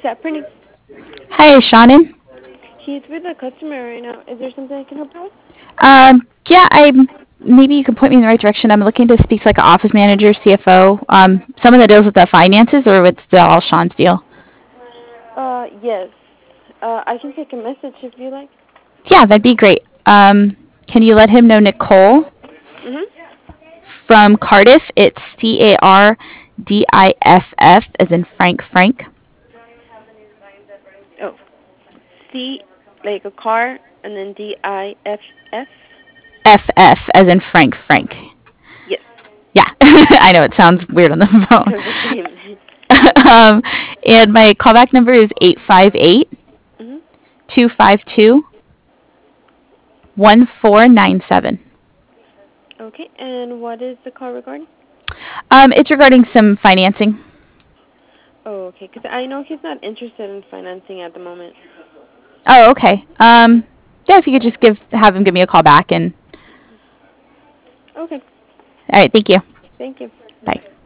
Pretty. Hi, Shannon. He's with a customer right now. Is there something I can help you with? Yeah, maybe you can point me in the right direction. I'm looking to speak to like an office manager, CFO, someone that deals with the finances, or it's the all Sean's deal. Yes. I can take a message if you like. Yeah, that'd be great. Can you let him know Nicole Mhm. from Cardiff? It's Cardiff, as in Frank. Oh, C like a car, and then DIFF. FF as in Frank. Yes. Yeah, I know it sounds weird on the phone. The same. um, and my callback number is 858 Mhm. 252 1497. Okay. And what is the call regarding? It's regarding some financing. Oh, okay. Because I know he's not interested in financing at the moment. Oh, okay. Yeah, if you could just have him give me a call back and. Okay. All right, thank you. Thank you. Bye.